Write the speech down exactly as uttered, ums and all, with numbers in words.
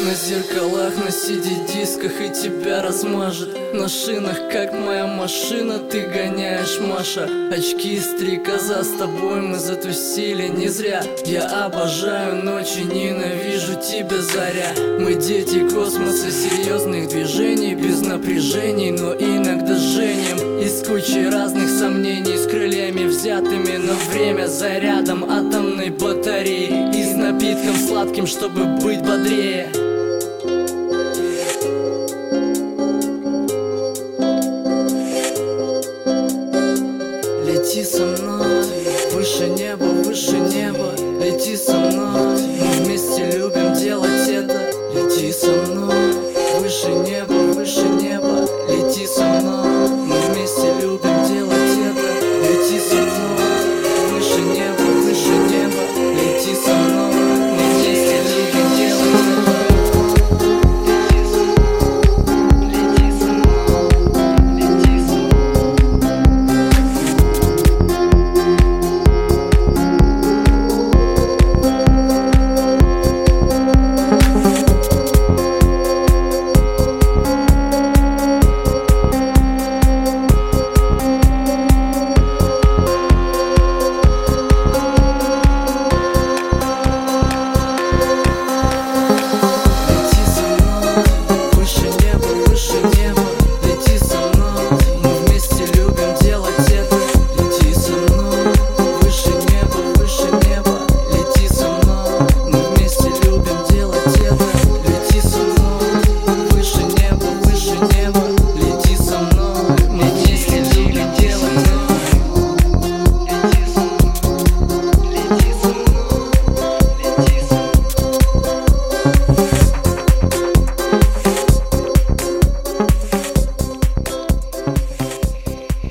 На зеркалах, на си ди-дисках и тебя размажет. На шинах, как моя машина, ты гоняешь, Маша. Очки, стрекоза, с тобой мы затусили не зря. Я обожаю ночи, ненавижу тебя, заря. Мы дети космоса, серьезных движений, без напряжений, но иногда женим из кучи разных сомнений, с крыльями взятыми, но время зарядом атомной батареи и с напитком сладким, чтобы быть бодрее. Лети со мной, выше неба, выше неба. Лети со мной, мы вместе любим делать это. Лети со мной, выше неба, выше неба. Лети со мной, мы вместе любим делать это. Лети со мной, выше неба, выше неба. Лети со мной, мы вместе любим делать это. Never